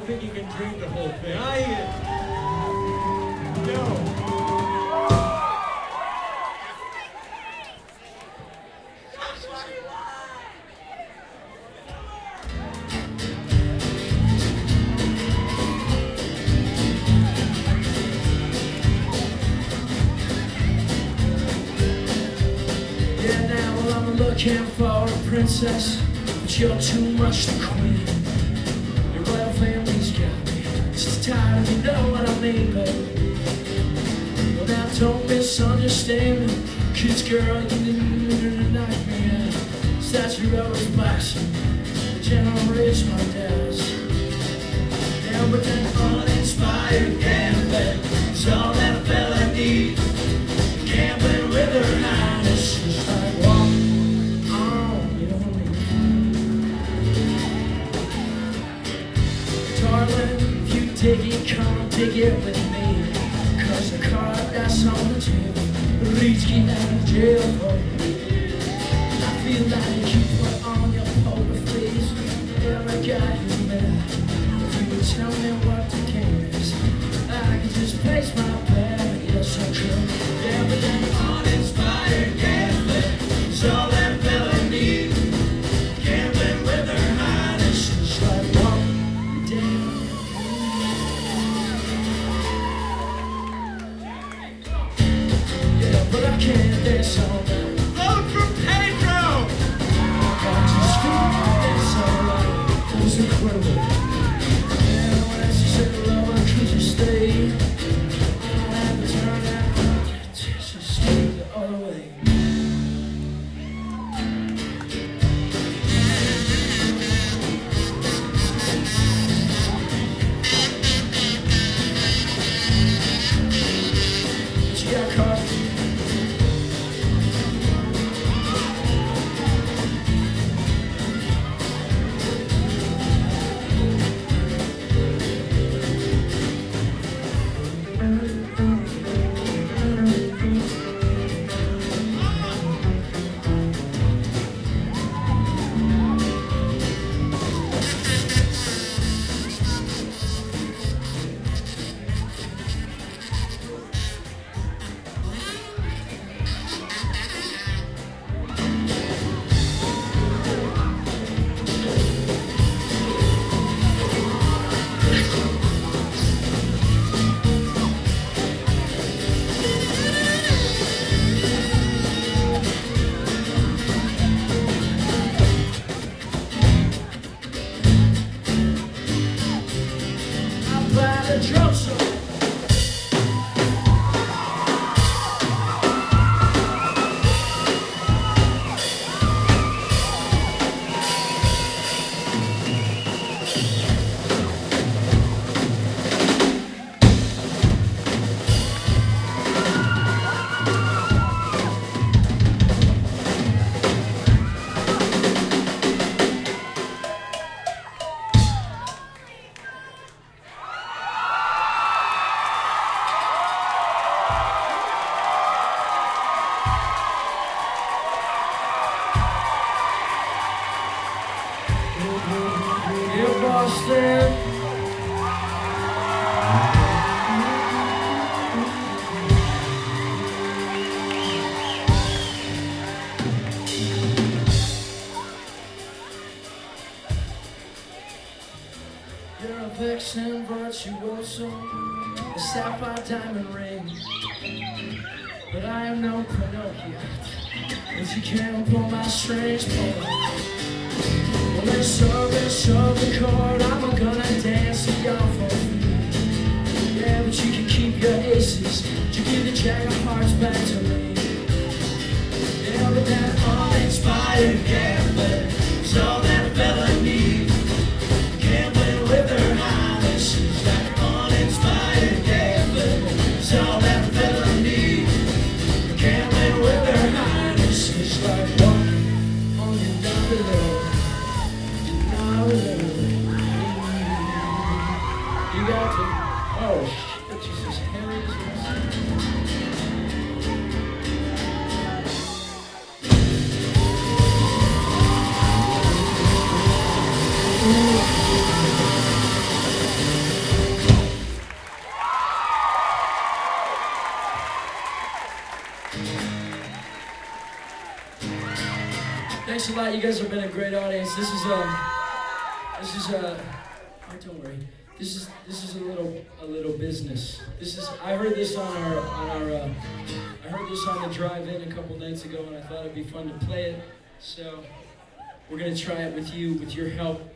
don't think you can drink the whole thing. No. Looking for a princess, but you're too much the queen. Your royal family's got me just tired of you, know what I mean, baby. Well, now don't misunderstand me, 'cause girl, you didn't knock me out. Statue always boxing, the general rich my dads. Now with that uninspired gambling, it's all that a fella needs. Gambling with her highness is like walking. Darling, if you dig it, come dig it with me. 'Cause the card that's on the table, the reach get out of jail for me. I feel like you put on your poker face every guy you met. If you would tell me what the game is, I could just place my bet. Yes, I could. Yeah, but then uninspired gambling is all that fella needs. Gambling with her highness is like walking down. But I can't dance all night. Vote for Pedro! I just can't dance all night. It was incredible. And when she said hello, could you stay? I had to turn out. Just stay the other way. She got coffee. You're Boston. You're a vixen virtuoso, a sapphire diamond ring. But I am no Pinocchio, if you can't pull my strings, pull. Well, let's serve the chord. I'm gonna dance to y'all for free. Yeah, but you can keep your aces. You give the jack of hearts back to me. Yeah, but that uninspired gambler is all that fella needs. Gambling with her highness is that uninspired gambler is all that fella needs. Gambling with her highness is like walking on your double. You got to, oh shit, Jesus, Harry is Thanks a lot. You guys have been a great audience. This is oh, don't worry. This is a little business. I heard this on I heard this on the drive-in a couple nights ago, and I thought it'd be fun to play it. So we're gonna try it with you, with your help.